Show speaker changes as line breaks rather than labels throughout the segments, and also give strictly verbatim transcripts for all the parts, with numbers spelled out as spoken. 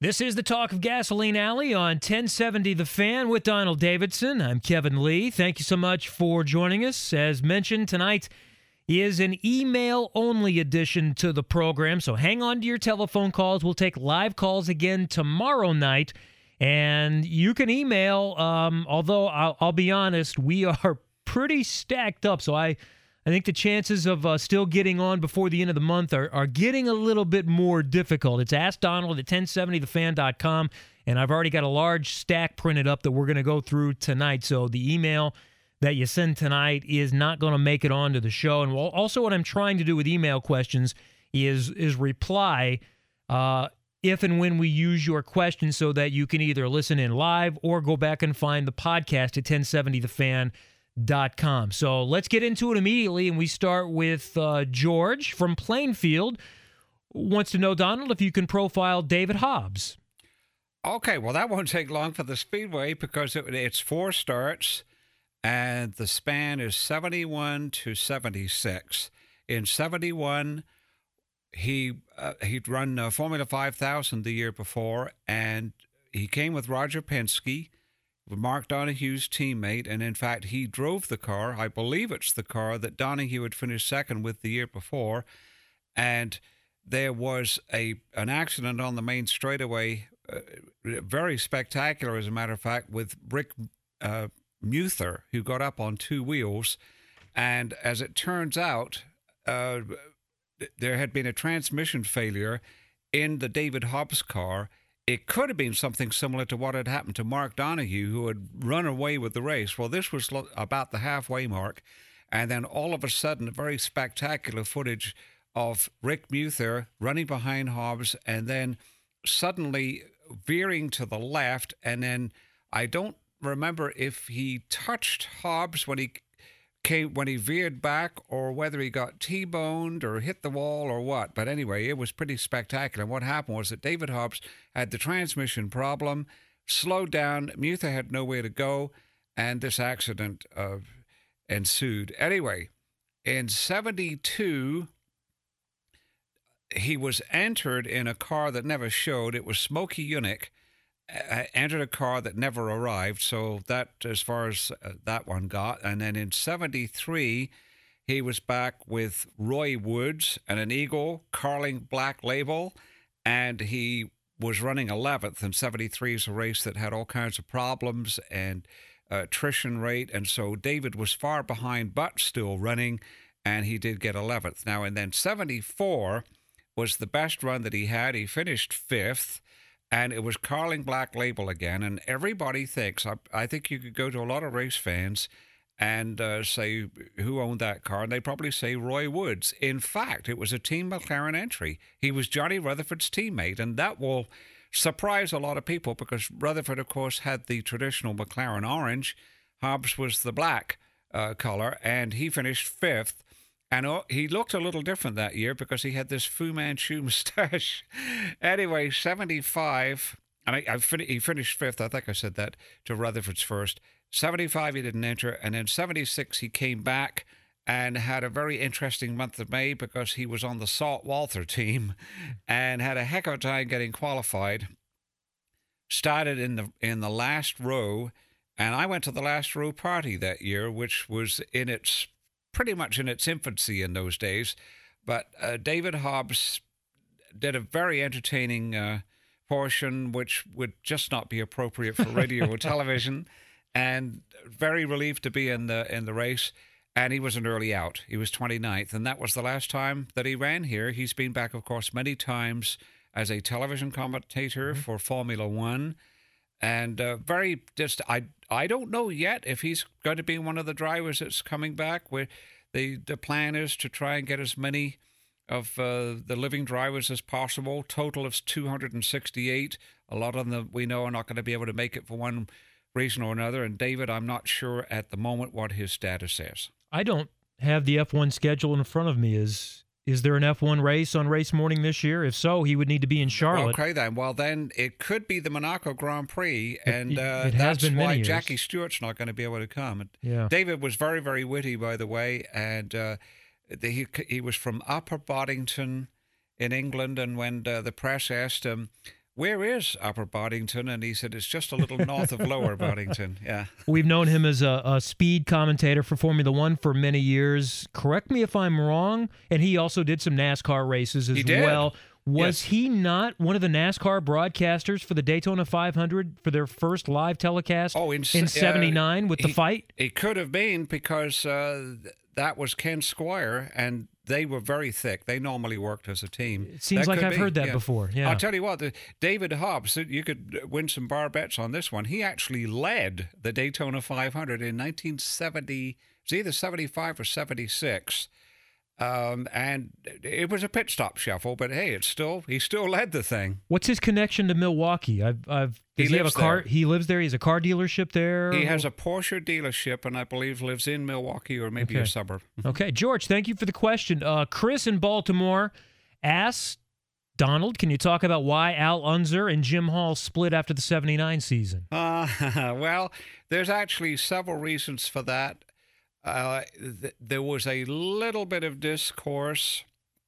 This is the Talk of Gasoline Alley on ten seventy The Fan with Donald Davidson. I'm Kevin Lee. Thank you so much for joining us. As mentioned, tonight is an email-only edition to the program, so hang on to your telephone calls. We'll take live calls again tomorrow night, and you can email, um, although I'll, I'll be honest, we are pretty stacked up, so I... I think the chances of uh, still getting on before the end of the month are, are getting a little bit more difficult. It's Ask Donald at ten seventy the fan dot com, and I've already got a large stack printed up that we're going to go through tonight. So the email that you send tonight is not going to make it onto the show. And also what I'm trying to do with email questions is, is reply uh, if and when we use your questions so that you can either listen in live or go back and find the podcast at ten seventy the fan dot com. Dot com. So let's get into it immediately, and we start with uh, George from Plainfield. Wants to know, Donald, if you can profile David Hobbs.
Okay, well, that won't take long for the Speedway because it, it's four starts, and the span is seventy-one to seventy-six. In seventy-one, he uh, he'd run uh, Formula five thousand the year before, and he came with Roger Penske, Mark Donohue's teammate, and in fact, he drove the car. I believe it's the car that Donohue had finished second with the year before, and there was a an accident on the main straightaway, uh, very spectacular, as a matter of fact, with Rick uh, Muther, who got up on two wheels, and as it turns out, uh, there had been a transmission failure in the David Hobbs car. It could have been something similar to what had happened to Mark Donohue, who had run away with the race. Well, this was about the halfway mark, and then all of a sudden, a very spectacular footage of Rick Muther running behind Hobbs and then suddenly veering to the left, and then I don't remember if he touched Hobbs when he came when he veered back, or whether he got T-boned or hit the wall or what. But anyway, it was pretty spectacular. And what happened was that David Hobbs had the transmission problem, slowed down, Muther had nowhere to go, and this accident uh, ensued. Anyway, in seventy-two, he was entered in a car that never showed. It was Smokey Yunick. Uh, entered a car that never arrived, so that, as far as uh, that one got. And then in seventy-three, he was back with Roy Woods and an Eagle Carling Black Label, and he was running eleventh. And seventy-three is a race that had all kinds of problems and uh, attrition rate, and so David was far behind, but still running, and he did get eleventh. Now, and then seventy-four was the best run that he had. He finished fifth. And it was Carling Black Label again, and everybody thinks, I, I think you could go to a lot of race fans and uh, say who owned that car, and they probably say Roy Woods. In fact, it was a Team McLaren entry. He was Johnny Rutherford's teammate, and that will surprise a lot of people because Rutherford, of course, had the traditional McLaren orange. Hobbs was the black uh, color, and he finished fifth. And he looked a little different that year because he had this Fu Manchu mustache. Anyway, seventy-five, and I, I fin- he finished fifth. I think I said that to Rutherford's first. seventy-five, he didn't enter. And then seventy-six, he came back and had a very interesting month of May because he was on the Salt Walther team and had a heck of a time getting qualified. Started in the in the last row, and I went to the last row party that year, which was in its pretty much in its infancy in those days. But uh, David Hobbs did a very entertaining uh, portion, which would just not be appropriate for radio or television, and very relieved to be in the in the race. And he was an early out. He was twenty-ninth, and that was the last time that he ran here. He's been back, of course, many times as a television commentator mm-hmm. for Formula One. And uh, very just, I I don't know yet if he's going to be one of the drivers that's coming back. Where the the plan is to try and get as many of uh, the living drivers as possible. Total of two hundred sixty-eight. A lot of them we know are not going to be able to make it for one reason or another. And David, I'm not sure at the moment what his status is.
I don't have the F one schedule in front of me. Is Is there an F one race on race morning this year? If so, he would need to be in Charlotte.
Okay, then. Well, then it could be the Monaco Grand Prix, and uh,
it, it has
that's
been
why
many
Jackie
years.
Stewart's not going to be able to come.
Yeah.
David was very, very witty, by the way, and uh, the, he he was from Upper Boddington in England, and when uh, the press asked him where is Upper Boddington? And he said, it's just a little north of Lower Boddington. Yeah.
We've known him as a, a speed commentator for Formula One for many years. Correct me if I'm wrong. And he also did some NASCAR races as
He did.
well. Was
Yes.
he not one of the NASCAR broadcasters for the Daytona five hundred for their first live telecast
Oh, in,
in
uh,
seventy-nine with the
he-
fight?
It could have been because uh, th- that was Ken Squire, and they were very thick. They normally worked as a team.
It seems
That
like
could
I've
be,
heard that
yeah.
before. Yeah.
I'll tell you what, the, David Hobbs, you could win some bar bets on this one. He actually led the Daytona five hundred in nineteen seventy. It's either seventy-five or seventy-six. Um, and it was a pit stop shuffle, but hey, it's still he still led the thing.
What's his connection to Milwaukee? I've, I've.
He
Does he, have a
lives
car?
there.
He lives there. He's a car dealership there.
He has a Porsche dealership, and I believe lives in Milwaukee or maybe a
Okay.
suburb.
Okay, George, thank you for the question. Uh, Chris in Baltimore asks, Donald, can you talk about why Al Unser and Jim Hall split after the seventy-nine season?
Uh, well, there's actually several reasons for that. Uh, th- there was a little bit of discourse,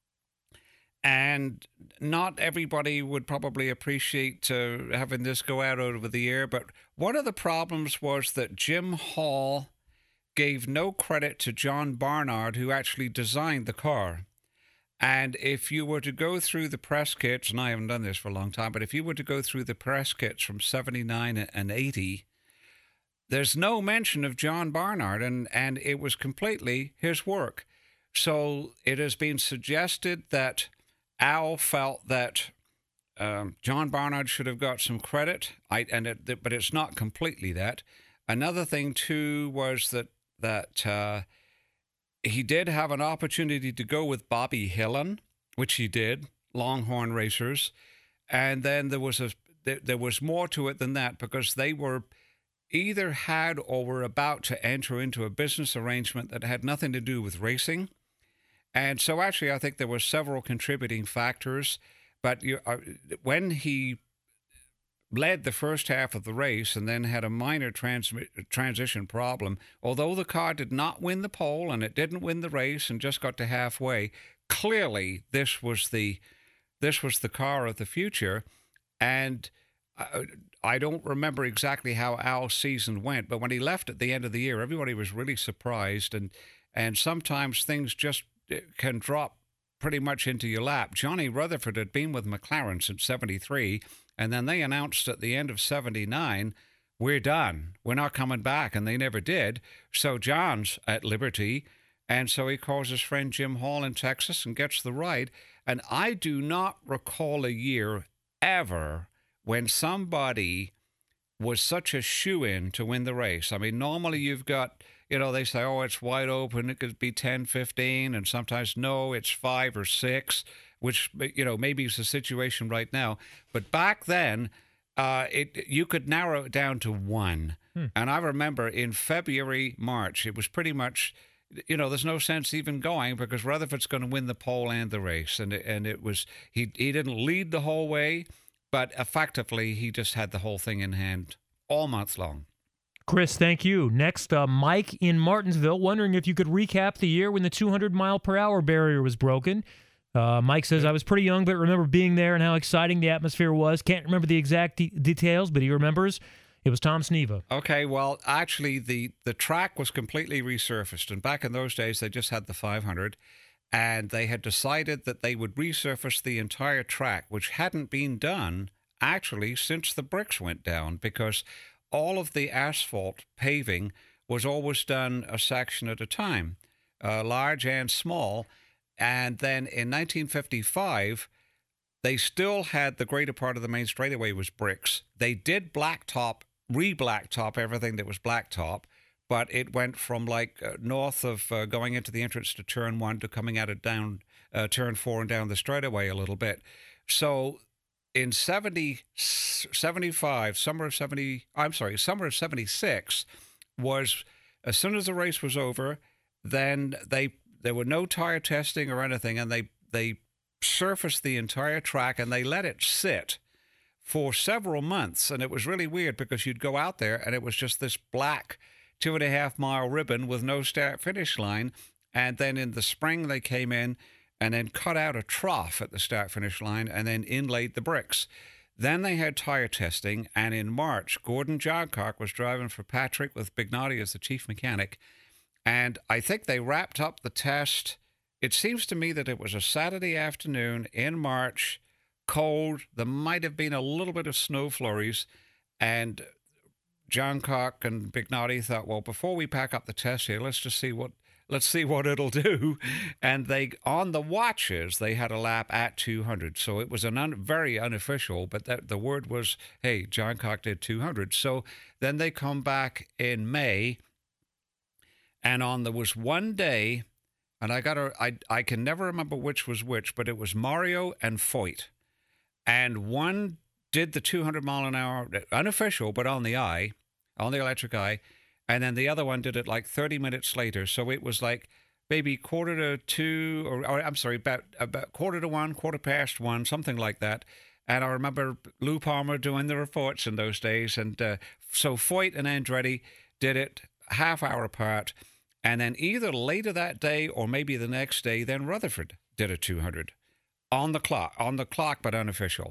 and not everybody would probably appreciate uh, having this go out over the air, but one of the problems was that Jim Hall gave no credit to John Barnard, who actually designed the car. And if you were to go through the press kits, and I haven't done this for a long time, but if you were to go through the press kits from seventy-nine and eighty, there's no mention of John Barnard, and, and it was completely his work. So it has been suggested that Al felt that um, John Barnard should have got some credit, I, and it, but it's not completely that. Another thing, too, was that, that uh, he did have an opportunity to go with Bobby Hillin, which he did, Longhorn Racers, and then there was a there, there was more to it than that because they were either had or were about to enter into a business arrangement that had nothing to do with racing. And so actually I think there were several contributing factors, but you, uh, when he led the first half of the race and then had a minor transmi- transition problem, although the car did not win the pole and it didn't win the race and just got to halfway, clearly this was the this was the car of the future. And I, I don't remember exactly how Al's season went, but when he left at the end of the year, everybody was really surprised, and and sometimes things just can drop pretty much into your lap. Johnny Rutherford had been with McLaren since seventy-three, and then they announced at the end of seventy-nine, we're done. We're not coming back, and they never did. So John's at liberty, and so he calls his friend Jim Hall in Texas and gets the ride. And I do not recall a year ever when somebody was such a shoo-in to win the race. I mean, normally you've got, you know, they say, oh, it's wide open. It could be ten, fifteen, and sometimes, no, it's five or six, which, you know, maybe is the situation right now. But back then, uh, it you could narrow it down to one. Hmm. And I remember in February, March, it was pretty much, you know, there's no sense even going because Rutherford's going to win the pole and the race. And it, and it was, he he didn't lead the whole way, but effectively, he just had the whole thing in hand all month long.
Chris, thank you. Next, uh, Mike in Martinsville, wondering if you could recap the year when the two hundred mile per hour barrier was broken. Uh, Mike says, I was pretty young, but remember being there and how exciting the atmosphere was. Can't remember the exact de- details, but he remembers it was Tom Sneva.
Okay, well, actually, the, the track was completely resurfaced. And back in those days, they just had the five hundred. And they had decided that they would resurface the entire track, which hadn't been done, actually, since the bricks went down, because all of the asphalt paving was always done a section at a time, uh, large and small. And then in nineteen fifty-five, they still had the greater part of the main straightaway was bricks. They did blacktop, re-blacktop everything that was blacktop, but it went from like uh, north of uh, going into the entrance to turn one to coming out of down uh, turn four and down the straightaway a little bit. So in seventy, seventy-five, summer of seventy, I'm sorry, summer of seventy-six was, as soon as the race was over, then they there were no tire testing or anything, and they they surfaced the entire track and they let it sit for several months. And it was really weird because you'd go out there and it was just this black two and a half mile ribbon with no start finish line. And then in the spring they came in and then cut out a trough at the start finish line and then inlaid the bricks. Then they had tire testing, and in March, Gordon Johncock was driving for Patrick with Bignotti as the chief mechanic, and I think they wrapped up the test. It seems to me that it was a Saturday afternoon in March, cold. There might have been a little bit of snow flurries, and Johncock and Bignotti thought, well, before we pack up the test here, let's just see what let's see what it'll do. And they, on the watches, they had a lap at two hundred. So it was an un, very unofficial, but that the word was, hey, Johncock did two hundred. So then they come back in May, and on there was one day, and I got I I can never remember which was which, but it was Mario and Foyt, and one did the two hundred mile an hour, unofficial, but on the eye, on the electric eye. And then the other one did it like thirty minutes later. So it was like maybe quarter to two, or, or I'm sorry, about, about quarter to one, quarter past one, something like that. And I remember Lou Palmer doing the reports in those days. And uh, so Foyt and Andretti did it half hour apart. And then either later that day or maybe the next day, then Rutherford did a two hundred on the clock, on the clock, but unofficial.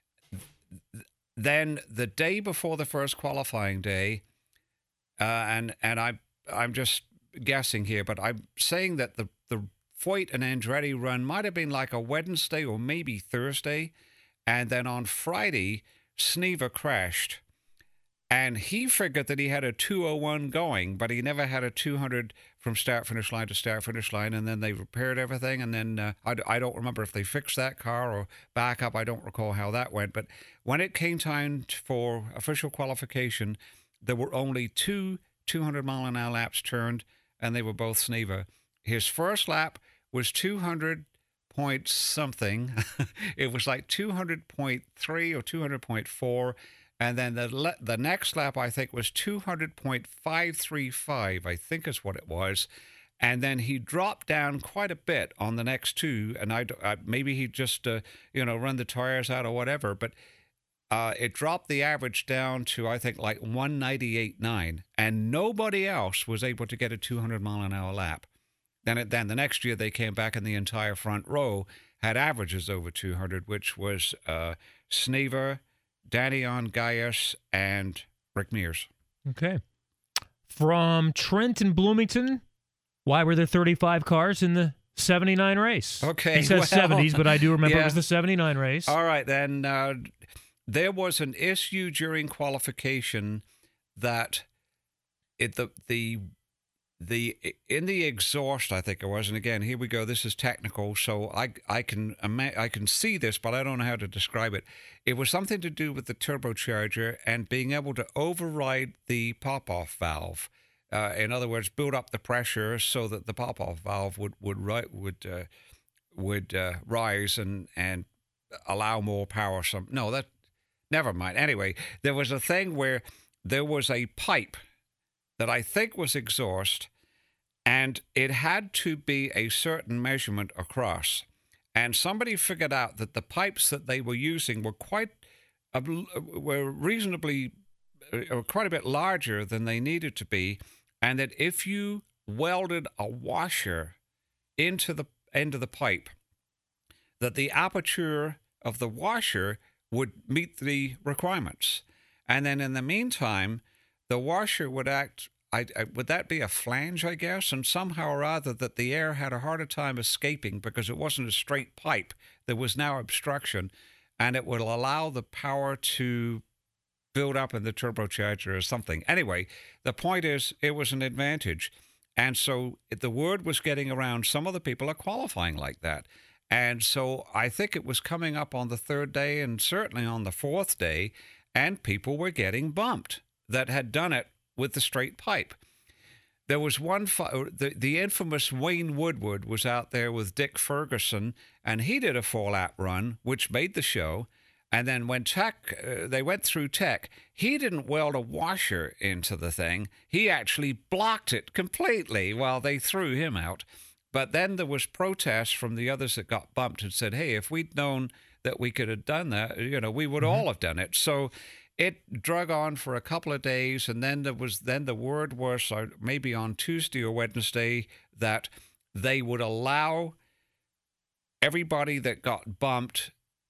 Then the day before the first qualifying day, uh, and and I I'm just guessing here, but I'm saying that the the Foyt and Andretti run might have been like a Wednesday or maybe Thursday, and then on Friday, Sneva crashed, and he figured that he had a two oh one going, but he never had a two hundred from start finish line to start finish line. And then they repaired everything, and then uh, I, I don't remember if they fixed that car or back up. I don't recall how that went. But when it came time for official qualification, there were only two two hundred mile an hour laps turned, and they were both Sneva. His first lap was two hundred point something. It was like two hundred point three or two hundred point four. And then the le- the next lap, I think, was two hundred point five three five, I think is what it was. And then he dropped down quite a bit on the next two. And I, I maybe he just, uh, you know, run the tires out or whatever. But uh, it dropped the average down to, I think, like one ninety-eight point nine. And nobody else was able to get a two hundred mile an hour lap. Then, it, then the next year they came back and the entire front row had averages over two hundred, which was uh, Sneva, Danion Gaius, and Rick Mears.
Okay. From Trent and Bloomington, why were there thirty-five cars in the seventy-nine race?
Okay.
He says
well,
seventies, but I do remember
yeah.
it was the seventy-nine race.
All right, then. Uh, there was an issue during qualification that it the the the in the exhaust, I think it was, and again, here we go. This is technical, so I I can I can see this, but I don't know how to describe it. It was something to do with the turbocharger and being able to override the pop-off valve. Uh, in other words, build up the pressure so that the pop-off valve would would would uh, would uh, rise and and allow more power. Some no, that never mind. Anyway, there was a thing where there was a pipe that I think was exhaust, and it had to be a certain measurement across. And somebody figured out that the pipes that they were using were quite, uh, were reasonably, uh, quite a bit larger than they needed to be, and that if you welded a washer into the end of the pipe, that the aperture of the washer would meet the requirements. And then in the meantime, the washer would act, I, I, would that be a flange, I guess? And somehow or other that the air had a harder time escaping because it wasn't a straight pipe. There was now obstruction, and it would allow the power to build up in the turbocharger or something. Anyway, the point is it was an advantage. And so the word was getting around, some of the people are qualifying like that. And so I think it was coming up on the third day and certainly on the fourth day, and people were getting bumped that had done it with the straight pipe. There was one, the, the infamous Wayne Woodward was out there with Dick Ferguson, and he did a four-lap run, which made the show. And then when Tech, uh, they went through Tech, he didn't weld a washer into the thing. He actually blocked it completely while they threw him out. But then there was protests from the others that got bumped and said, hey, if we'd known that we could have done that, you know, we would mm-hmm. all have done it. So it drug on for a couple of days, and then there was then the word was uh, maybe on Tuesday or Wednesday that they would allow everybody that got bumped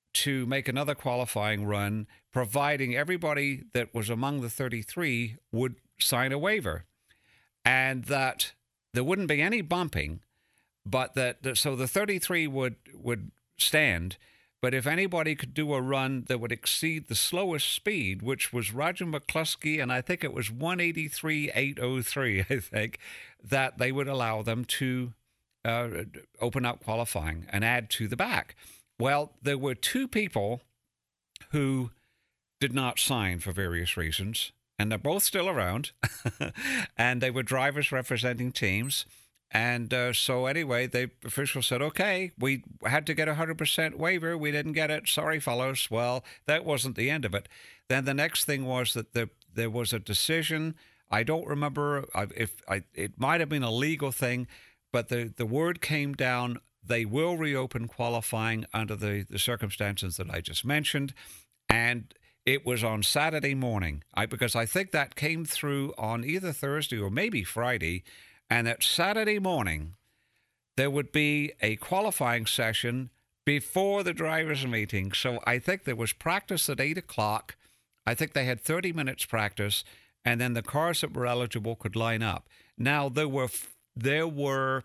to make another qualifying run, providing everybody that was among the thirty-three would sign a waiver, and that there wouldn't be any bumping, but that, that so the thirty-three would would stand. But if anybody could do a run that would exceed the slowest speed, which was Roger McCluskey, and I think it was one eighty-three point eight oh three, I think, that they would allow them to uh, open up qualifying and add to the back. Well, there were two people who did not sign for various reasons, and they're both still around, and they were drivers representing teams. And uh, so anyway, the official said, okay, we had to get a one hundred percent waiver. We didn't get it. Sorry, fellows. Well, that wasn't the end of it. Then the next thing was that the, there was a decision. I don't remember if I, it might have been a legal thing, but the, the word came down, they will reopen qualifying under the, the circumstances that I just mentioned. And it was on Saturday morning, I, because I think that came through on either Thursday or maybe Friday. And that Saturday morning, there would be a qualifying session before the drivers' meeting. So I think there was practice at eight o'clock. I think they had thirty minutes practice, and then the cars that were eligible could line up. Now, there were there were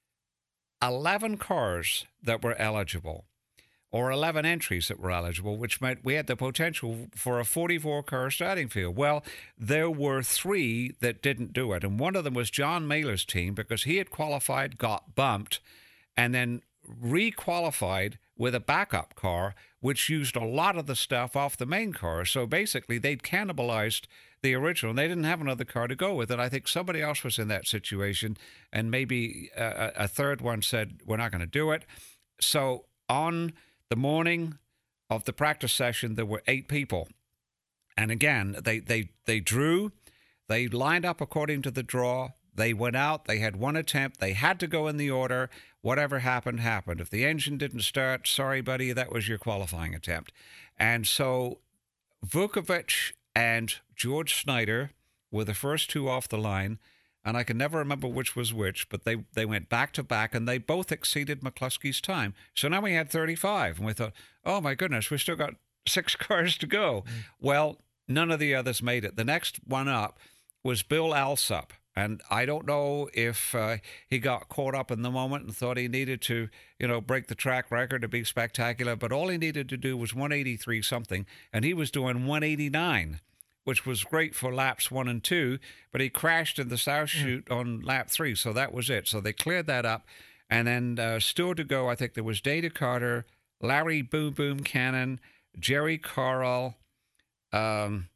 eleven cars that were eligible, or eleven entries that were eligible, which meant we had the potential for a forty-four car starting field. Well, there were three that didn't do it, and one of them was John Mailer's team, because he had qualified, got bumped, and then re-qualified with a backup car, which used a lot of the stuff off the main car. So basically, they'd cannibalized the original, and they didn't have another car to go with it. I think somebody else was in that situation, and maybe a, a third one said, we're not going to do it. So on the morning of the practice session, there were eight people. And again, they, they, they drew, they lined up according to the draw, they went out, they had one attempt, they had to go in the order. Whatever happened, happened. If the engine didn't start, sorry, buddy, that was your qualifying attempt. And so Vukovic and George Snyder were the first two off the line, and I can never remember which was which, but they, they went back to back, and they both exceeded McCluskey's time. So now we had thirty-five, and we thought, oh, my goodness, we still got six cars to go. Mm. Well, none of the others made it. The next one up was Bill Alsop, and I don't know if uh, he got caught up in the moment and thought he needed to, you know, break the track record to be spectacular, but all he needed to do was one eighty-three something, and he was doing one eighty-nine. Which was great for laps one and two, but he crashed in the South Chute mm. on lap three, so that was it. So they cleared that up, and then uh, still to go, I think there was Dana Carter, Larry Boom Boom Cannon, Jerry Carl, um,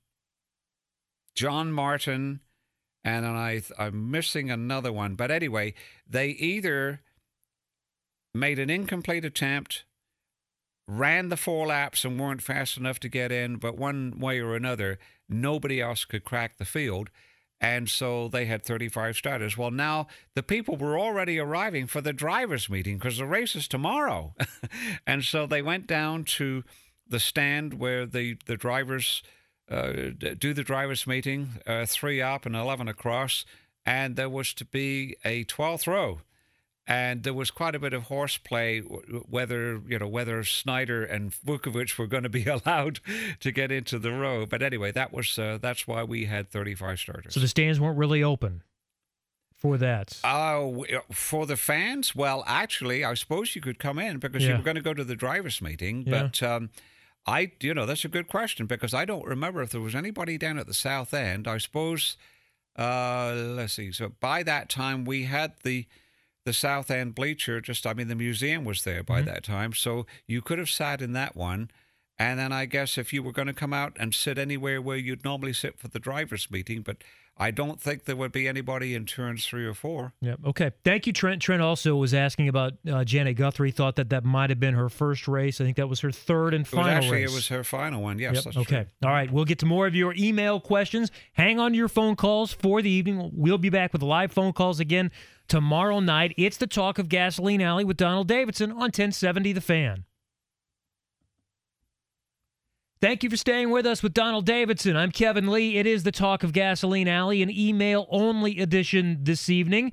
John Martin, and then I, I'm missing another one. But anyway, they either made an incomplete attempt, ran the four laps and weren't fast enough to get in, but one way or another, nobody else could crack the field. And so they had thirty-five starters. Well, now the people were already arriving for the drivers' meeting because the race is tomorrow. And so they went down to the stand where the, the drivers uh, do the drivers' meeting, uh, three up and eleven across, and there was to be a twelfth row. And there was quite a bit of horseplay, whether you know whether Snyder and Vukovic were going to be allowed to get into the row. But anyway, that was uh, that's why we had thirty-five starters.
So the stands weren't really open for that.
Oh, uh, for the fans? Well, actually, I suppose you could come in because yeah. you were going to go to the drivers' meeting.
Yeah.
But um, I, you know, that's a good question because I don't remember if there was anybody down at the south end. I suppose. Uh, let's see. So by that time, we had the. The South End bleacher, just, I mean, the museum was there by mm-hmm. that time, so you could have sat in that one. And then I guess if you were going to come out and sit anywhere where you'd normally sit for the drivers' meeting, but I don't think there would be anybody in turns three or four.
Yeah. Okay. Thank you, Trent. Trent also was asking about uh, Janet Guthrie, thought that that might have been her first race. I think that was her third and final
it was actually,
race.
It was her final one, yes.
Yep.
That's
okay.
true.
All right. We'll get to more of your email questions. Hang on to your phone calls for the evening. We'll be back with live phone calls again tomorrow night. It's the Talk of Gasoline Alley with Donald Davidson on ten seventy The Fan. Thank you for staying with us with Donald Davidson. I'm Kevin Lee. It is the Talk of Gasoline Alley, an email-only edition this evening.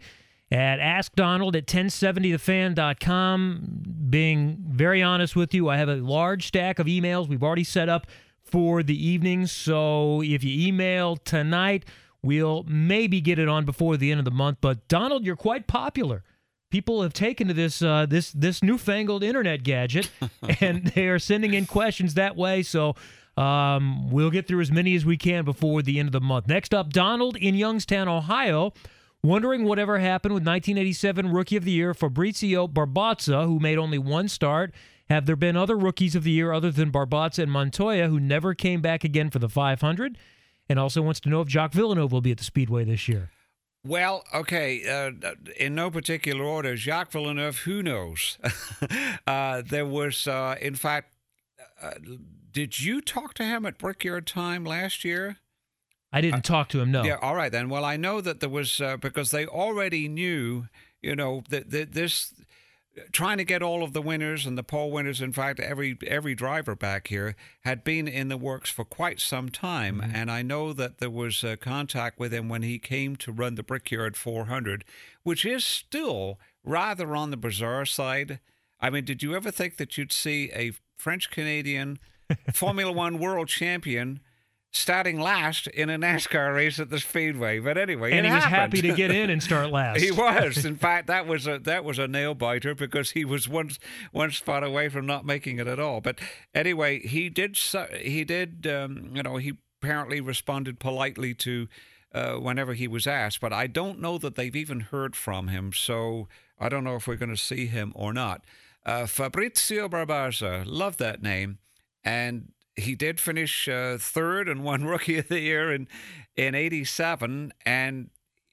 at ask donald at ten seventy the fan dot com. Being very honest with you, I have a large stack of emails we've already set up for the evening. So if you email tonight, we'll maybe get it on before the end of the month. But Donald, you're quite popular. People have taken to this uh, this this newfangled internet gadget, and they are sending in questions that way. So um, we'll get through as many as we can before the end of the month. Next up, Donald in Youngstown, Ohio, wondering whatever happened with nineteen eighty-seven Rookie of the Year Fabrizio Barbazza, who made only one start. Have there been other Rookies of the Year other than Barbazza and Montoya who never came back again for the five hundred? And also wants to know if Jacques Villeneuve will be at the Speedway this year.
Well, okay, uh, in no particular order, Jacques Villeneuve, who knows? uh, there was, uh, in fact, uh, did you talk to him at Brickyard Time last year?
I didn't uh, talk to him, no.
Yeah, all right then. Well, I know that there was, uh, because they already knew, you know, that, that this, trying to get all of the winners and the pole winners, in fact, every every driver back here had been in the works for quite some time. Mm-hmm. And I know that there was uh, contact with him when he came to run the Brickyard four hundred, which is still rather on the bizarre side. I mean, did you ever think that you'd see a French-Canadian Formula One world champion starting last in a NASCAR race at the Speedway? But anyway,
and
it
he was
happened.
happy to get in and start last.
He was. In fact, that was a that was a nail biter because he was one one spot away from not making it at all. But anyway, he did. He did. Um, you know, he apparently responded politely to uh, whenever he was asked. But I don't know that they've even heard from him. So I don't know if we're going to see him or not. Uh, Fabrizio Barbazza, love that name, and he did finish uh, third and won Rookie of the Year in in eighty-seven, and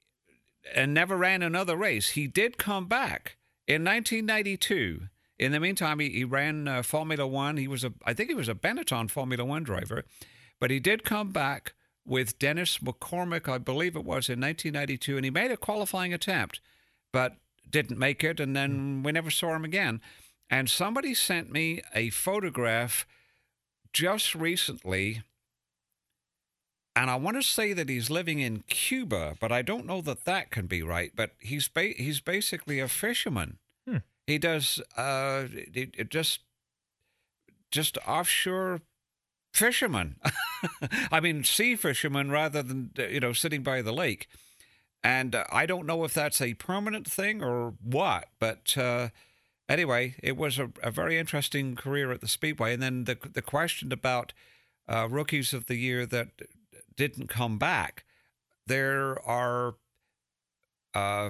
and never ran another race. He did come back in nineteen ninety-two. In the meantime, he, he ran uh, Formula One. He was a, I think he was a Benetton Formula One driver, but he did come back with Dennis McCormick, I believe it was, in nineteen ninety-two, and he made a qualifying attempt, but didn't make it, and then we never saw him again. And somebody sent me a photograph just recently, and I want to say that he's living in Cuba, but I don't know that that can be right. But he's ba- he's basically a fisherman. Hmm. He does uh, it, it just just offshore fisherman. I mean, sea fisherman rather than you know sitting by the lake. And uh, I don't know if that's a permanent thing or what, but. Uh, Anyway, it was a, a very interesting career at the Speedway. And then the the question about uh, Rookies of the Year that didn't come back, there are, uh,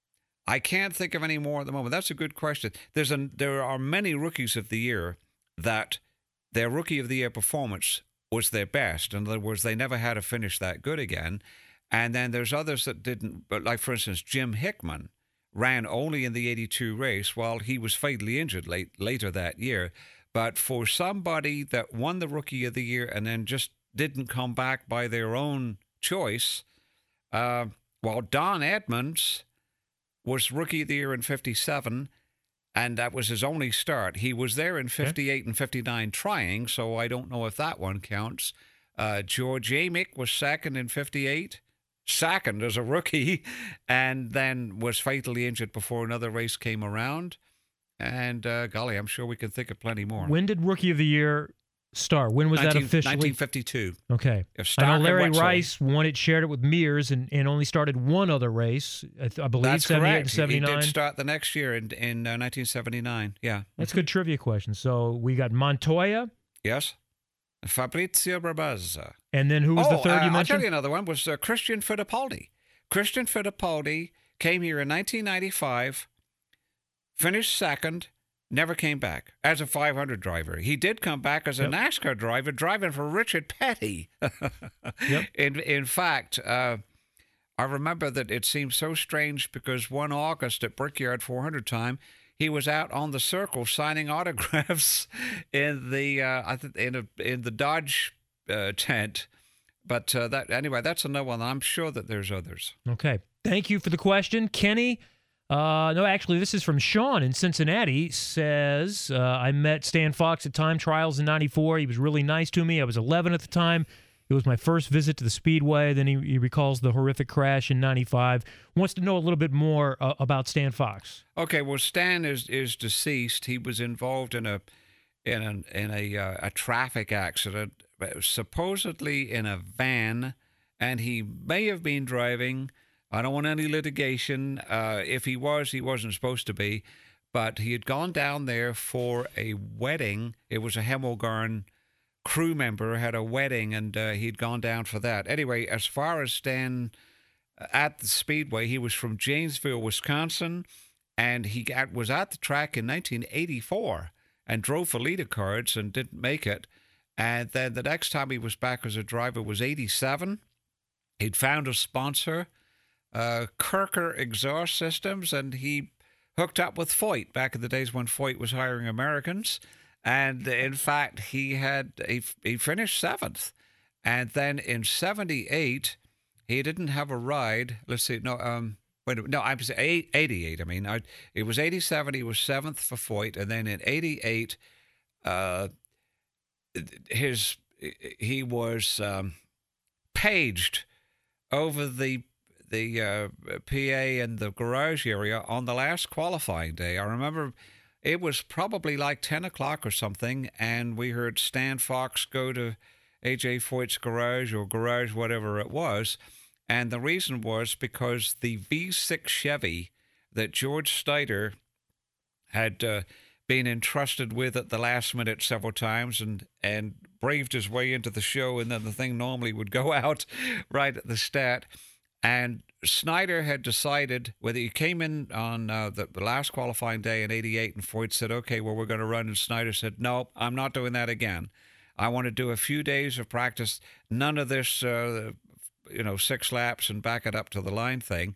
I can't think of any more at the moment. That's a good question. There's a, there are many Rookies of the Year that their Rookie of the Year performance was their best. In other words, they never had a finish that good again. And then there's others that didn't, but like, for instance, Jim Hickman ran only in the eighty-two race while he was fatally injured late, later that year. But for somebody that won the Rookie of the Year and then just didn't come back by their own choice, uh, while Don Edmonds was Rookie of the Year in fifty-seven, and that was his only start. He was there in fifty-eight and fifty-nine trying, so I don't know if that one counts. Uh, George Amick was second in fifty-eight. Second as a rookie, and then was fatally injured before another race came around. And uh, golly, I'm sure we can think of plenty more.
When did Rookie of the Year start? When was
nineteen,
that officially?
nineteen fifty-two.
Okay. I know Larry Rice won it, shared it with Mears, and, and only started one other race, I, th- I believe,
That's
seventy-eight
correct.
and seventy-nine.
He did start the next year in, in uh, nineteen seventy-nine. Yeah.
That's a good trivia question. So we got Montoya.
Yes. Fabrizio Barbazza.
And then who was
oh,
the third
uh,
you mentioned?
I'll tell you another one was uh, Christian Fittipaldi. Christian Fittipaldi came here in nineteen ninety-five, finished second, never came back as a five hundred driver. He did come back as a yep. NASCAR driver, driving for Richard Petty. yep. In in fact, uh, I remember that it seemed so strange because one August at Brickyard four hundred time, he was out on the circle signing autographs in the uh, I think in a, in the Dodge uh, tent. But uh, that anyway, that's another one. I'm sure that there's others.
Okay, thank you for the question, Kenny. Uh, no, actually, this is from Sean in Cincinnati. Says, uh, I met Stan Fox at time trials in ninety-four. He was really nice to me. I was eleven at the time. It was my first visit to the Speedway. Then he, he recalls the horrific crash in ninety-five. Wants to know a little bit more uh, about Stan Fox.
Okay, well, Stan is is deceased. He was involved in a in a in a uh, a traffic accident, supposedly in a van, and he may have been driving. I don't want any litigation. Uh, if he was, he wasn't supposed to be, but he had gone down there for a wedding. It was a Hemmelgarn crew member had a wedding, and uh, he'd gone down for that. Anyway, as far as Stan at the Speedway, he was from Janesville, Wisconsin, and he got, was at the track in nineteen eighty-four and drove for leader cards and didn't make it. And then the next time he was back as a driver was eighty-seven. He'd found a sponsor, uh, Kirker Exhaust Systems, and he hooked up with Foyt back in the days when Foyt was hiring Americans. And in fact, he had he, he finished seventh. And then in seventy-eight, he didn't have a ride. Let's see, no, um, wait, no, I'm saying eighty-eight. I mean, I, it was eighty-seven. He was seventh for Foyt, and then in eighty-eight, uh, his he was um, paged over the the uh, P A and the garage area on the last qualifying day. I remember. It was probably like ten o'clock or something, and we heard Stan Fox go to A J Foyt's garage or garage, whatever it was. And the reason was because the V six Chevy that George Snyder had uh, been entrusted with at the last minute several times and, and braved his way into the show, and then the thing normally would go out right at the start. And Snyder had decided whether he came in on uh, the, the last qualifying day in eighty-eight, and Foyt said, okay, well, we're going to run. And Snyder said, no, I'm not doing that again. I want to do a few days of practice. None of this, uh, you know, six laps and back it up to the line thing.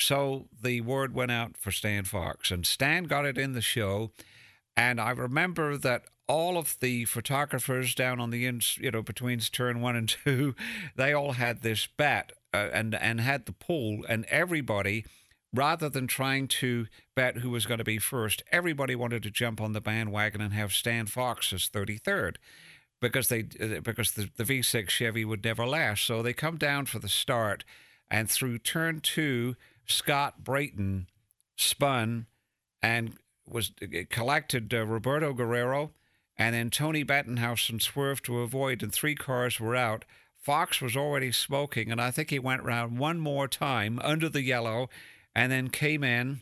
So the word went out for Stan Fox, and Stan got it in the show. And I remember that all of the photographers down on the ends, you know, between turn one and two, they all had this bet. Uh, and and had the pool, and everybody, rather than trying to bet who was going to be first, everybody wanted to jump on the bandwagon and have Stan Fox as thirty-third, because they uh, because the, the V six Chevy would never last. So they come down for the start, and through turn two, Scott Brayton spun and was uh, collected uh, Roberto Guerrero, and then Tony Bettenhausen swerved to avoid, and three cars were out. Fox was already smoking, and I think he went around one more time under the yellow and then came in.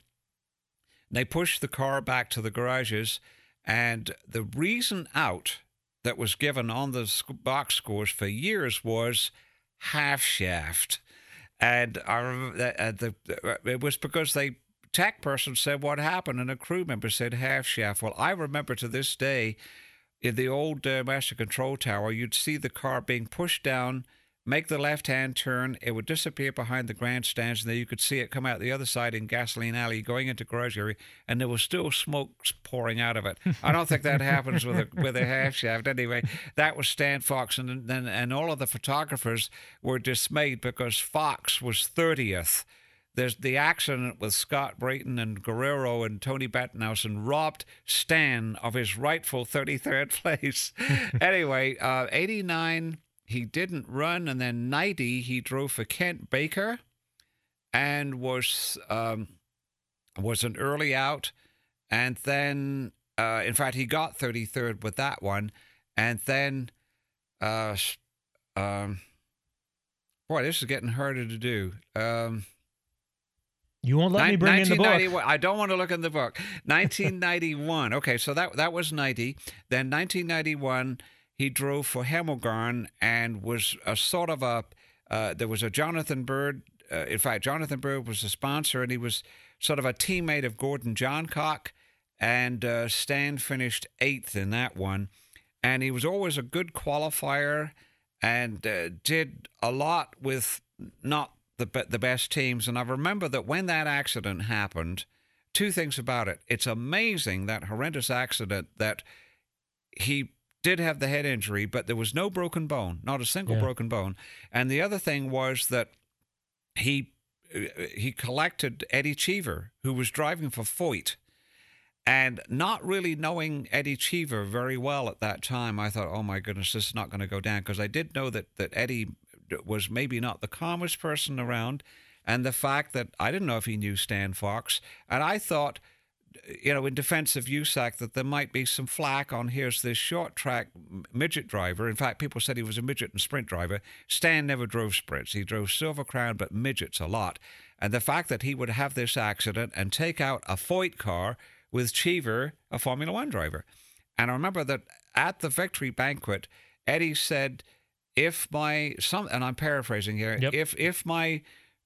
They pushed the car back to the garages, and the reason out that was given on the box scores for years was half shaft. And I remember that, uh, the, it was because they tech person said what happened, and a crew member said half shaft. Well, I remember to this day, in the old uh, master control tower, you'd see the car being pushed down, make the left-hand turn. It would disappear behind the grandstands, and then you could see it come out the other side in Gasoline Alley, going into garage area, and there was still smoke pouring out of it. I don't think that happens with a with a half shaft. Anyway, that was Stan Fox, and and, and all of the photographers were dismayed because Fox was thirtieth. There's the accident with Scott Brayton and Guerrero and Tony Bettenhausen robbed Stan of his rightful thirty-third place. Anyway, uh, eighty-nine, he didn't run, and then ninety, he drove for Kent Baker and was um, was an early out. And then, uh, in fact, he got thirty-third with that one. And then, uh, um, boy, this is getting harder to do. Um,
You won't let me bring in the book.
I don't want to look in the book. nineteen ninety-one. Okay, so that that was ninety. Then nineteen ninety-one, he drove for Hemmelgarn and was a sort of a, uh, there was a Jonathan Bird. Uh, in fact, Jonathan Bird was the sponsor, and he was sort of a teammate of Gordon Johncock. And uh, Stan finished eighth in that one. And he was always a good qualifier and uh, did a lot with not the the best teams. And I remember that when that accident happened, two things about it. It's amazing, that horrendous accident, that he did have the head injury, but there was no broken bone, not a single yeah. broken bone. And the other thing was that he he collected Eddie Cheever, who was driving for Foyt. And not really knowing Eddie Cheever very well at that time, I thought, oh my goodness, this is not going to go down. Because I did know that, that Eddie was maybe not the calmest person around. And the fact that I didn't know if he knew Stan Fox. And I thought, you know, in defense of U S A C, that there might be some flack on here's this short track midget driver. In fact, people said he was a midget and sprint driver. Stan never drove sprints. He drove Silver Crown, but midgets a lot. And the fact that he would have this accident and take out a Foyt car with Cheever, a Formula One driver. And I remember that at the victory banquet, Eddie said, if my, some, and I'm paraphrasing here,
yep.
if if my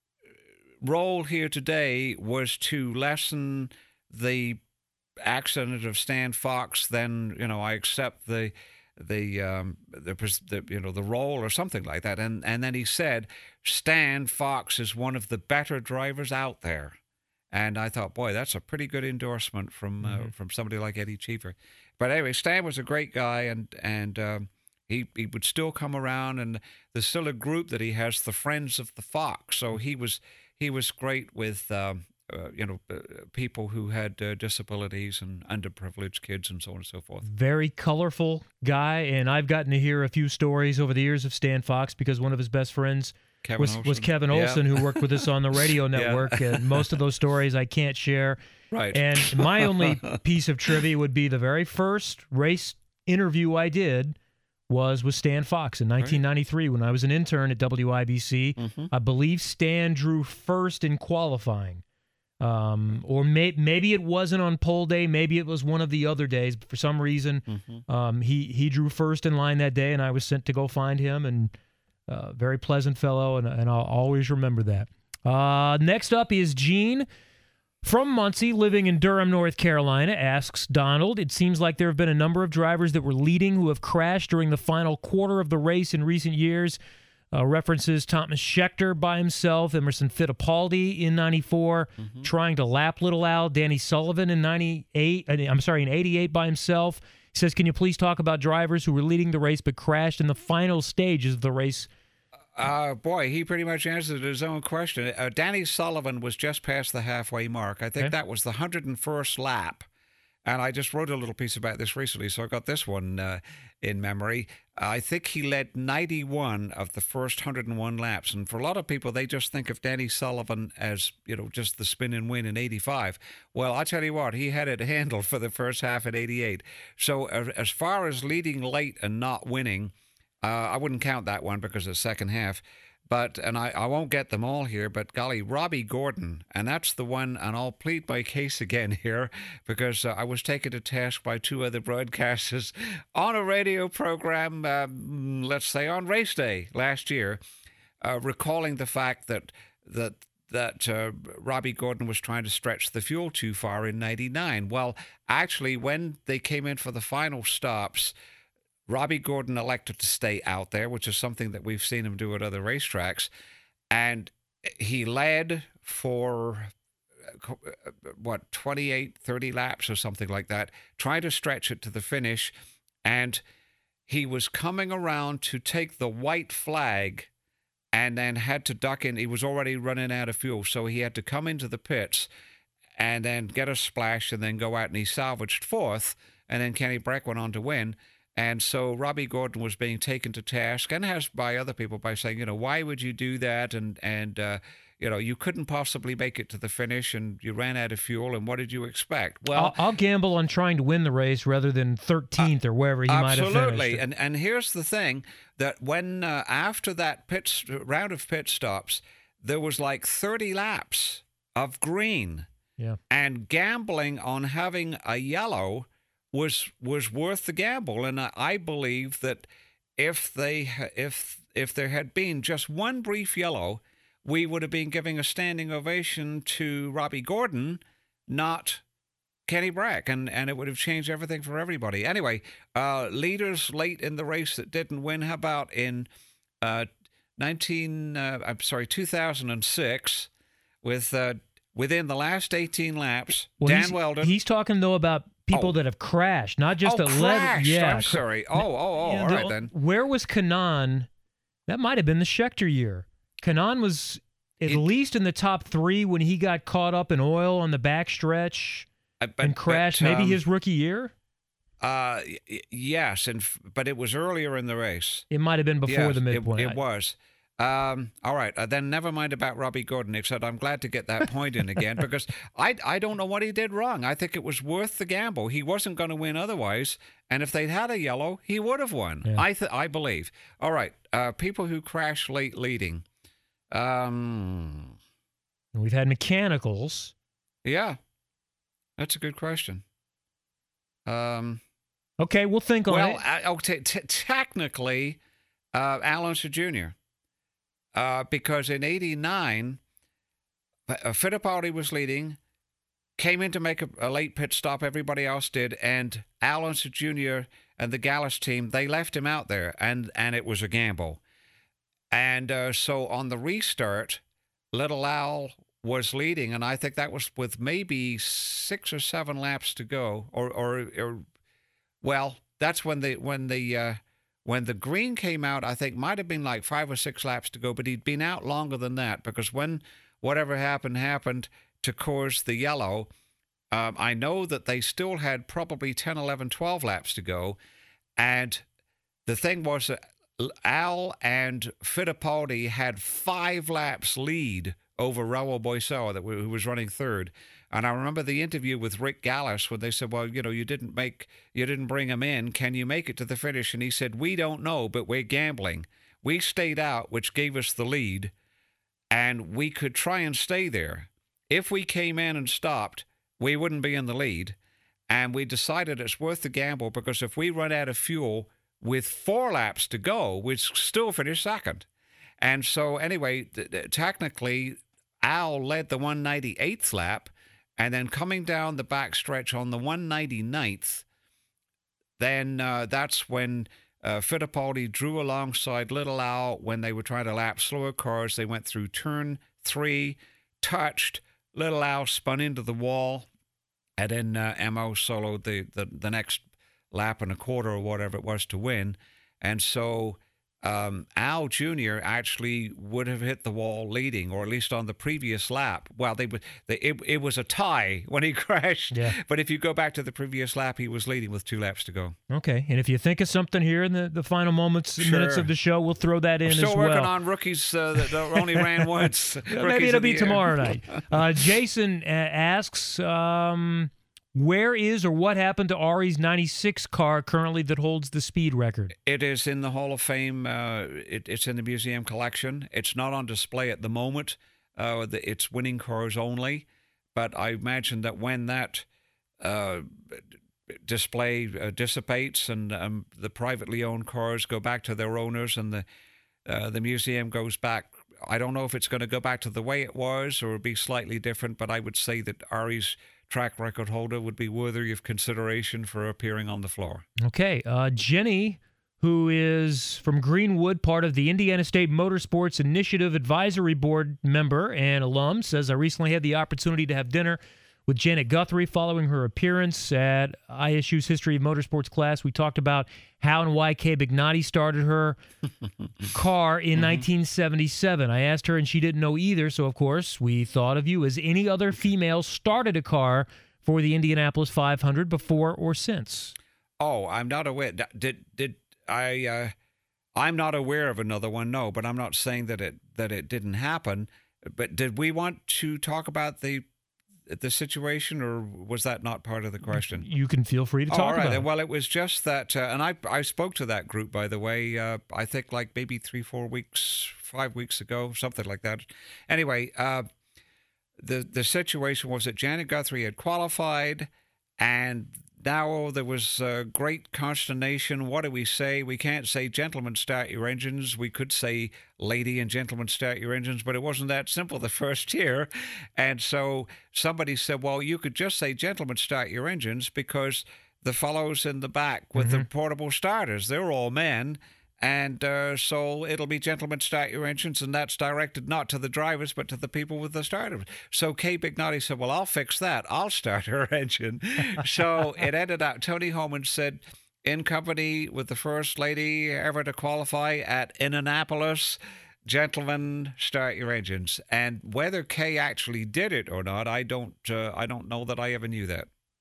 role here today was to lessen the accident of Stan Fox, then, you know, I accept the, the, um, the, the, you know, the role or something like that. And, and then he said, Stan Fox is one of the better drivers out there. And I thought, boy, that's a pretty good endorsement from uh, mm-hmm. from somebody like Eddie Cheever. But anyway, Stan was a great guy, and and um, he he would still come around, and there's still a group that he has, the Friends of the Fox. So he was he was great with um, uh, you know uh, people who had uh, disabilities and underprivileged kids and so on and so forth.
Very colorful guy, and I've gotten to hear a few stories over the years of Stan Fox because one of his best friends
Kevin
was, was Kevin Olson, yeah. who worked with us on the radio network.
Yeah.
And most of those stories I can't share.
Right.
And my only piece of trivia would be the very first race interview I did was with Stan Fox in nineteen ninety-three right. when I was an intern at W I B C. Mm-hmm. I believe Stan drew first in qualifying. Um, or may, maybe it wasn't on pole day. Maybe it was one of the other days. But for some reason, mm-hmm. um, he, he drew first in line that day, and I was sent to go find him. And Uh, very pleasant fellow, and, and I'll always remember that. Uh, next up is Gene from Muncie, living in Durham, North Carolina, asks Donald, it seems like there have been a number of drivers that were leading who have crashed during the final quarter of the race in recent years. Uh, references Thomas Scheckter by himself, Emerson Fittipaldi in ninety-four, mm-hmm. trying to lap Little Al, Danny Sullivan in ninety-eight, I'm sorry, in eighty-eight by himself. He says, can you please talk about drivers who were leading the race but crashed in the final stages of the race?
Uh, boy, he pretty much answered his own question. Uh, Danny Sullivan was just past the halfway mark. I think okay. that was the one hundred first lap. And I just wrote a little piece about this recently, so I got this one uh, in memory. I think he led ninety-one of the first one hundred one laps. And for a lot of people, they just think of Danny Sullivan as, you know, just the spin and win in eighty-five. Well, I tell you what, he had it handled for the first half at eighty-eight. So uh, as far as leading late and not winning, Uh, I wouldn't count that one because of the second half. But, and I, I won't get them all here, but golly, Robbie Gordon, and that's the one, and I'll plead my case again here because uh, I was taken to task by two other broadcasters on a radio program, um, let's say on race day last year, uh, recalling the fact that that that uh, Robbie Gordon was trying to stretch the fuel too far in ninety-nine. Well, actually, when they came in for the final stops, Robbie Gordon elected to stay out there, which is something that we've seen him do at other racetracks. And he led for, what, twenty-eight, thirty laps or something like that, trying to stretch it to the finish. And he was coming around to take the white flag and then had to duck in. He was already running out of fuel, so he had to come into the pits and then get a splash and then go out, and he salvaged fourth. And then Kenny Brack went on to win. And so Robbie Gordon was being taken to task, and has by other people, by saying, you know, why would you do that? And, and uh, you know, you couldn't possibly make it to the finish, and you ran out of fuel, and what did you expect? Well,
I'll, I'll gamble on trying to win the race rather than thirteenth uh, or wherever he might have finished.
Absolutely. And, and here's the thing, that when uh, after that pit, round of pit stops, there was like thirty laps of green.
Yeah.
And gambling on having a yellow was was worth the gamble. And I, I believe that if they if if there had been just one brief yellow, we would have been giving a standing ovation to Robbie Gordon, not Kenny Brack, and, and it would have changed everything for everybody. Anyway, uh, leaders late in the race that didn't win. How about in uh, nineteen? Uh, I'm sorry, two thousand six, with uh, within the last eighteen laps,
well,
Dan
he's,
Weldon.
He's talking though about people oh. that have crashed, not just
oh,
that
crashed.
led. Yeah,
I'm sorry. Oh, oh, oh.
Yeah,
all
the,
right then.
Where was Kanaan? That might have been the Scheckter year. Kanaan was at
it,
least in the top three when he got caught up in oil on the backstretch.
Uh, but,
and crashed
but, um,
maybe his rookie year?
Uh, y- yes, and f- but it was earlier in the race.
It might have been before
Yes,
the
it,
midpoint.
it was. Um, all right, uh, then never mind about Robbie Gordon, except I'm glad to get that point in again because I, I don't know what he did wrong. I think it was worth the gamble. He wasn't going to win otherwise, and if they'd had a yellow, he would have won.
Yeah.
I th- I believe. All right, uh, people who crash late leading. Um,
We've had mechanicals.
yeah, that's a good question. Um,
Okay, we'll think on
well,
it.
I, oh, t- t- technically, uh, Alonso Junior Uh, because in eighty-nine, uh, Fittipaldi was leading, came in to make a, a late pit stop. Everybody else did, and Alonso Junior and the Gallus team, they left him out there, and, and it was a gamble. And uh, so on the restart, Little Al was leading, and I think that was with maybe six or seven laps to go, or or, or well, that's when the when the uh, when the green came out. I think might have been like five or six laps to go, but he'd been out longer than that because when whatever happened happened to cause the yellow. Um, I know that they still had probably ten, eleven, twelve laps to go, and the thing was that Al and Fittipaldi had five laps lead over Raul Boisel, that who was running third. And I remember the interview with Rick Gallus when they said, well, you know, you didn't make, you didn't bring him in. Can you make it to the finish? And he said, we don't know, but we're gambling. We stayed out, which gave us the lead, and we could try and stay there. If we came in and stopped, we wouldn't be in the lead. And we decided it's worth the gamble because if we run out of fuel with four laps to go, we'd still finish second. And so anyway, th- th- technically, Al led the one ninety-eighth lap, and then coming down the back stretch on the one ninety-ninth, then uh, that's when uh, Fittipaldi drew alongside Little Al when they were trying to lap slower cars. They went through turn three, touched, Little Al spun into the wall, and then uh, M O soloed the, the, the next lap and a quarter or whatever it was to win. And so um, Al Junior actually would have hit the wall leading, or at least on the previous lap. Well, they, they it, it was a tie when he crashed.
Yeah.
But if you go back to the previous lap, he was leading with two laps to go.
Okay, and if you think of something here in the, the final moments,
Sure.
minutes of the show, we'll throw that in
I'm still
as
working
well.
on rookies uh, that only ran once.
Maybe
Rookies
it'll
of
be
the year.
tomorrow night. Uh, Jason uh, asks, um, where is or what happened to Ari's ninety-six car currently that holds the speed record?
It is in the Hall of Fame. Uh, it, it's in the museum collection. It's not on display at the moment. Uh, the, it's winning cars only. But I imagine that when that uh, display uh, dissipates and um, the privately owned cars go back to their owners and the uh, the museum goes back, I don't know if it's going to go back to the way it was or be slightly different, but I would say that Ari's track record holder would be worthy of consideration for appearing on the floor.
Okay, uh, Jenny, who is from Greenwood, part of the Indiana State Motorsports Initiative Advisory Board member and alum, says, I recently had the opportunity to have dinner with Janet Guthrie following her appearance at I S U's History of Motorsports class. We talked about how and why Kay Bignati started her car in mm-hmm. nineteen seventy-seven. I asked her, and she didn't know either, so of course we thought of you. Has any other female started a car for the Indianapolis five hundred before or since?
Oh, I'm not aware. Did did I? Uh, I'm not aware of another one. No, but I'm not saying that it that it didn't happen. But did we want to talk about the the situation, or was that not part of the question?
You can feel free to talk
oh, all right.
about it.
Well, it was just that, uh, and I I spoke to that group, by the way, uh, I think like maybe three, four weeks, five weeks ago, something like that. Anyway, uh, the, the situation was that Janet Guthrie had qualified, and now there was uh, great consternation. What do we say? We can't say, gentlemen, start your engines. We could say, lady and gentlemen, start your engines, but it wasn't that simple the first year. And so somebody said, well, you could just say, gentlemen, start your engines, because the fellows in the back with mm-hmm. the portable starters, they're all men. And uh, so it'll be, gentlemen, start your engines, and that's directed not to the drivers, but to the people with the starters. So Kay Bignati said, well, I'll fix that. I'll start her engine. So it ended up, Tony Homan said, in company with the first lady ever to qualify at Indianapolis, gentlemen, start your engines. And whether Kay actually did it or not, I don't, uh, I don't know that I ever knew that.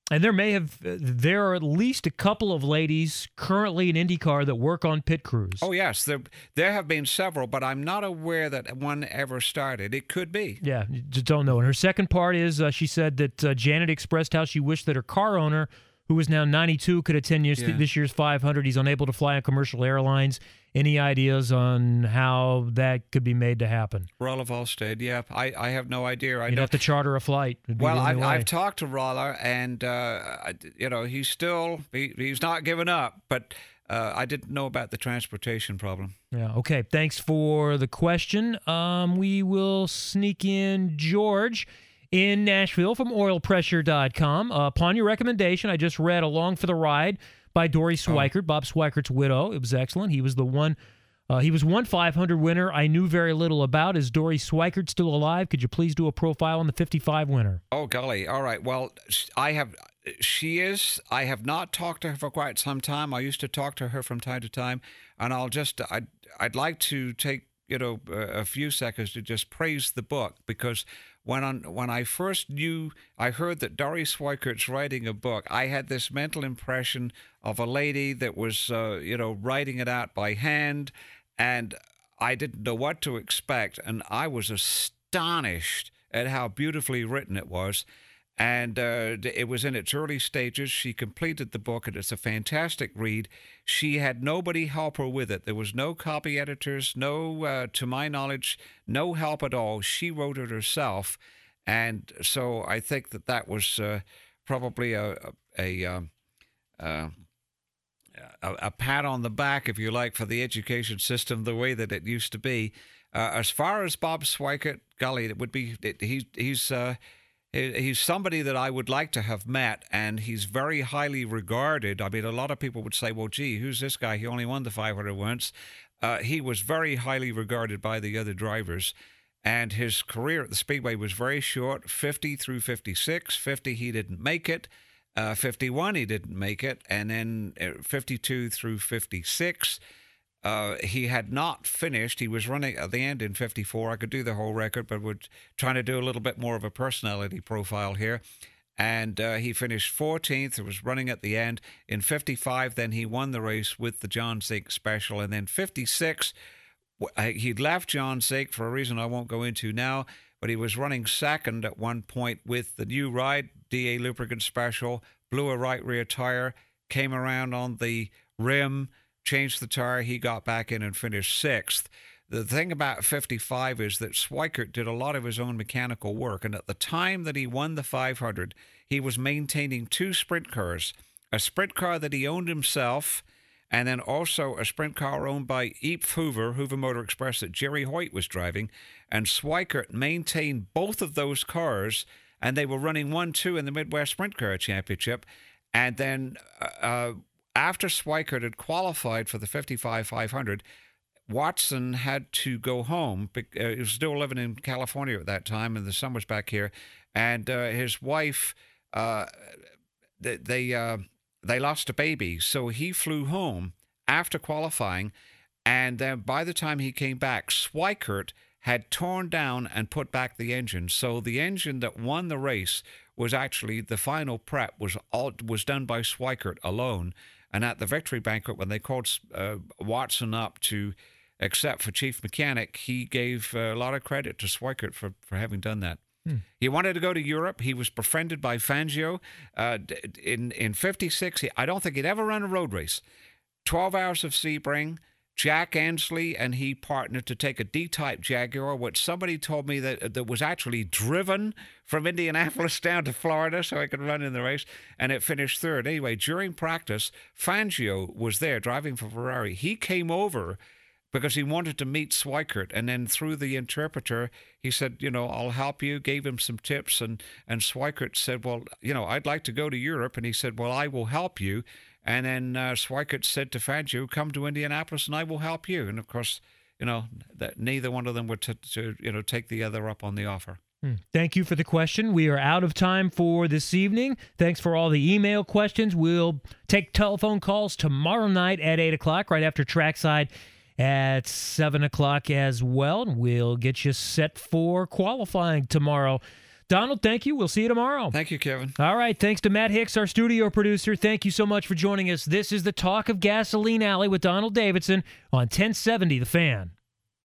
And there may have, there are at least a couple of ladies currently in IndyCar that work on pit crews.
Oh, yes. There, there have been several, but I'm not aware that one ever started. It could be.
Yeah, you just don't know. And her second part is uh, she said that uh, Janet expressed how she wished that her car owner, who is now ninety-two, could attend years,
Yeah.
this year's five hundred. He's unable to fly on commercial airlines. Any ideas on how that could be made to happen?
Rolla Volstead, yeah. I, I have no idea. I
You'd
know.
have to charter a flight. It'd be
Well,
the only
I've,
way.
I've talked to Rolla, and, uh, I- you know, he's still, he, he's not given up, but uh, I didn't know about the transportation problem.
Yeah, okay. Thanks for the question. Um, we will sneak in George in Nashville from oil pressure dot com. Uh, upon your recommendation, I just read Along for the Ride by Dory Swikert, Bob Swikert's widow. It was excellent. He was the one uh, he was one five hundred winner I knew very little about. Is Dory Swikert still alive? Could you please do a profile on the fifty-five winner?
Oh, golly. All right. Well, I have, she is, I have not talked to her for quite some time. I used to talk to her from time to time, and I'll just, I'd, I'd like to take, you know, a few seconds to just praise the book, because when on, when I first knew, I heard that Dory Swikert's writing a book, I had this mental impression of a lady that was, uh, you know, writing it out by hand, and I didn't know what to expect, and I was astonished at how beautifully written it was. And uh, it was in its early stages. She completed the book, and it's a fantastic read. She had nobody help her with it. There was no copy editors, no, uh, to my knowledge, no help at all. She wrote it herself. And so I think that that was uh, probably a, a, a, um, uh, a, a pat on the back, if you like, for the education system the way that it used to be. Uh, as far as Bob Swikert, golly, it would be, it, he, he's... Uh, He's somebody that I would like to have met, and he's very highly regarded. I mean, a lot of people would say, well, gee, who's this guy? He only won the five hundred once. Uh, he was very highly regarded by the other drivers, and his career at the Speedway was very short, fifty through fifty-six. fifty, he didn't make it. Uh, fifty-one, he didn't make it. And then fifty-two through fifty-six. Uh, he had not finished. He was running at the end in fifty-four. I could do the whole record, but we're trying to do a little bit more of a personality profile here. And uh, he finished fourteenth. It was running at the end. In fifty-five, then he won the race with the John Zink Special. And then fifty-six, he left John Zink for a reason I won't go into now, but he was running second at one point with the new ride, D A Lubricant Special, blew a right rear tire, came around on the rim, changed the tire, he got back in and finished sixth. The thing about fifty-five is that Swikert did a lot of his own mechanical work, and at the time that he won the five hundred, he was maintaining two sprint cars, a sprint car that he owned himself, and then also a sprint car owned by Eep Hoover, Hoover Motor Express, that Jerry Hoyt was driving, and Swikert maintained both of those cars, and they were running one two in the Midwest Sprint Car Championship, and then uh, after Swikert had qualified for the fifty-five five hundred, Watson had to go home. He was still living in California at that time, and the son was back here. And uh, his wife, uh, they they, uh, they lost a baby, so he flew home after qualifying. And then by the time he came back, Swikert had torn down and put back the engine. So the engine that won the race was actually, the final prep was all was done by Swikert alone. And at the victory banquet, when they called uh, Watson up to accept for chief mechanic, he gave uh, a lot of credit to Swikert for, for having done that. Hmm. He wanted to go to Europe. He was befriended by Fangio. Uh, in in fifty-six, he, I don't think he'd ever run a road race. twelve hours of Sebring, Jack Ansley and he partnered to take a D-type Jaguar, which somebody told me that that was actually driven from Indianapolis down to Florida so I could run in the race, and it finished third. Anyway, during practice, Fangio was there driving for Ferrari. He came over because he wanted to meet Swikert, and then through the interpreter, he said, you know, I'll help you, gave him some tips, and, and Swikert said, well, you know, I'd like to go to Europe, and he said, well, I will help you. And then uh, Swikert said to Fangio, come to Indianapolis and I will help you. And of course, you know, that neither one of them would, t- to, you know, take the other up on the offer.
Hmm. Thank you for the question. We are out of time for this evening. Thanks for all the email questions. We'll take telephone calls tomorrow night at eight o'clock, right after Trackside at seven o'clock as well. We'll get you set for qualifying tomorrow. Donald, thank you. We'll see you tomorrow.
Thank you, Kevin.
All right. Thanks to Matt Hicks, our studio producer. Thank you so much for joining us. This is the Talk of Gasoline Alley with Donald Davidson on ten seventy The Fan.